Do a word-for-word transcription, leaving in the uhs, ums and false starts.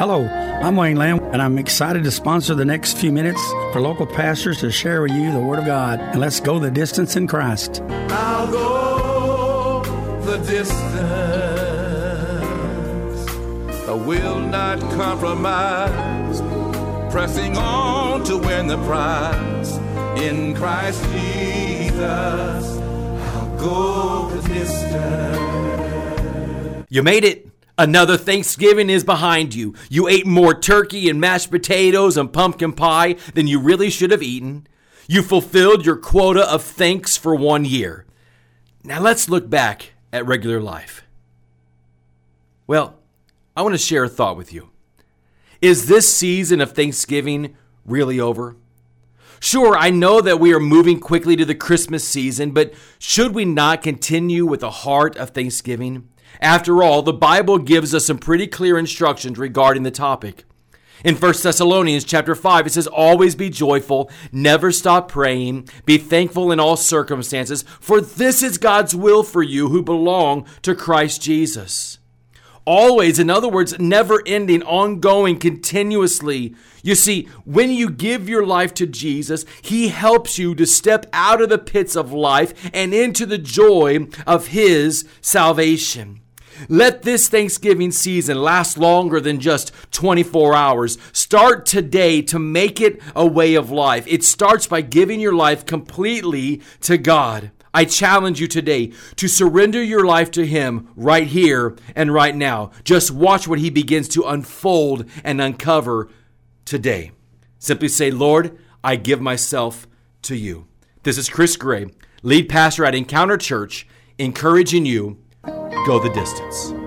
Hello, I'm Wayne Lamb, and I'm excited to sponsor the next few minutes for local pastors to share with you the Word of God. And let's go the distance in Christ. I'll go the distance. I will not compromise. Pressing on to win the prize. In Christ Jesus, I'll go the distance. You made it. Another Thanksgiving is behind you. You ate more turkey and mashed potatoes and pumpkin pie than you really should have eaten. You fulfilled your quota of thanks for one year. Now let's look back at regular life. Well, I want to share a thought with you. Is this season of Thanksgiving really over? Sure, I know that we are moving quickly to the Christmas season, but should we not continue with the heart of Thanksgiving? After all, the Bible gives us some pretty clear instructions regarding the topic. In First Thessalonians chapter five, it says, always be joyful, never stop praying, be thankful in all circumstances, for this is God's will for you who belong to Christ Jesus. Always, in other words, never ending, ongoing, continuously. You see, when you give your life to Jesus, He helps you to step out of the pits of life and into the joy of His salvation. Let this Thanksgiving season last longer than just twenty-four hours. Start today to make it a way of life. It starts by giving your life completely to God. I challenge you today to surrender your life to Him right here and right now. Just watch what He begins to unfold and uncover today. Simply say, Lord, I give myself to you. This is Chris Gray, lead pastor at Encounter Church, encouraging you, go the distance.